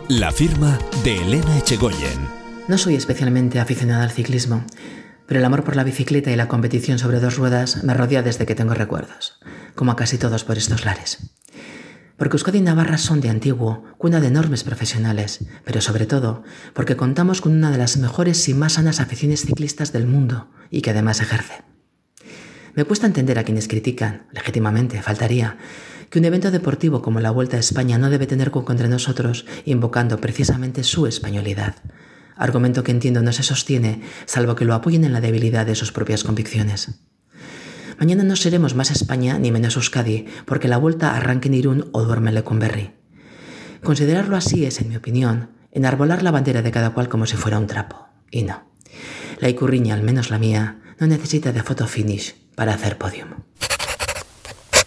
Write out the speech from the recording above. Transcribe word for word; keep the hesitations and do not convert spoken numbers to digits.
La firma de Elena Echegoyen. No soy especialmente aficionada al ciclismo, pero el amor por la bicicleta y la competición sobre dos ruedas me rodea desde que tengo recuerdos, como a casi todos por estos lares. Porque Euskadi y Navarra son de antiguo cuna de enormes profesionales, pero sobre todo porque contamos con una de las mejores y más sanas aficiones ciclistas del mundo y que además ejerce. Me cuesta entender a quienes critican, legítimamente, faltaría, que un evento deportivo como la Vuelta a España no debe tener hueco entre nosotros, invocando precisamente su españolidad. Argumento que entiendo no se sostiene, salvo que lo apoyen en la debilidad de sus propias convicciones. Mañana no seremos más España ni menos Euskadi, porque la Vuelta arranque en Irún o duerme en Lecumberri. Considerarlo así es, en mi opinión, enarbolar la bandera de cada cual como si fuera un trapo. Y no. La Ikurriña, al menos la mía, no necesita de photo finish para hacer podium.